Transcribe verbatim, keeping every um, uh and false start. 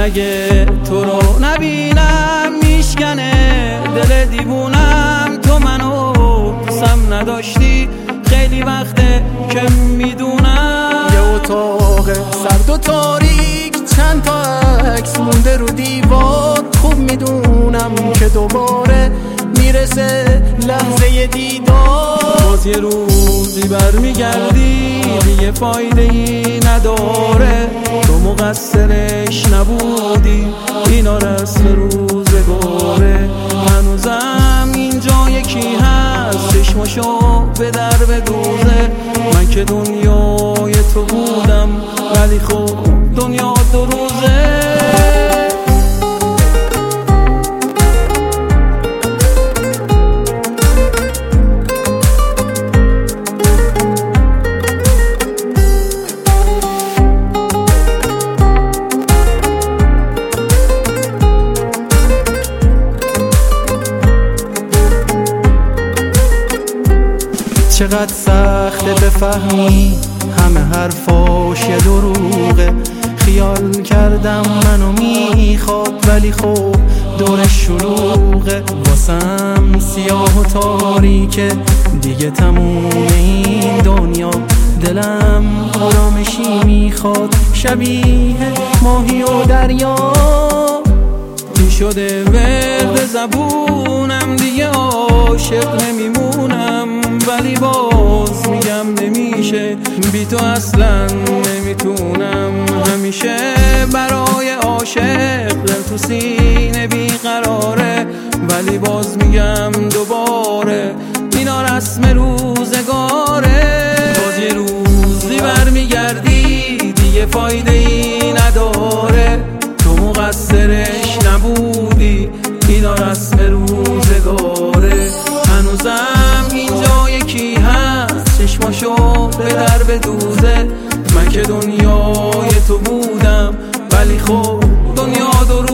اگه تو رو نبینم میشکنه دل دیوونم. تو منو دوستم نداشتی خیلی وقته که میدونم. یه اتاق سرد و تاریک چند تا عکس مونده رو دیوار. خوب میدونم که دوباره میرسه لحظه دیدار. باز یه روزی برمیگردی دیگه فایده ای نداره. تو مقصرش نبودی اینا رسم روزگاره. هنوزم اینجا یکی هست چشماشو به در بدوزه. من که دنیای تو بودم ولی خب دنیا دو روزه. چقدر سخته بفهمی همه حرفاش یه دروغه. خیال کردم منو میخواد ولی خب دورش شلوغه. واسم سیاه و تاریکه دیگه تموم این دنیا. دلم آرامشی میخواد شبیه ماهی و دریا. این شده ورد زبونم دیگه عاشق نمیمونم. ولی باز میگم نمیشه بی تو اصلا نمیتونم. همیشه برای عاشق دل تو سینه بیقراره. ولی باز میگم دوباره اینا رسم روزگاره. باز یه روزی برمیگردی دیگه فایده ای نداره. تو مقصرش نبودی اینا رسم روزگاره. هنوزم اینجا یکی هست چشماشو به در بدوزه. من که دنیای تو بودم ولی خب دنیا دو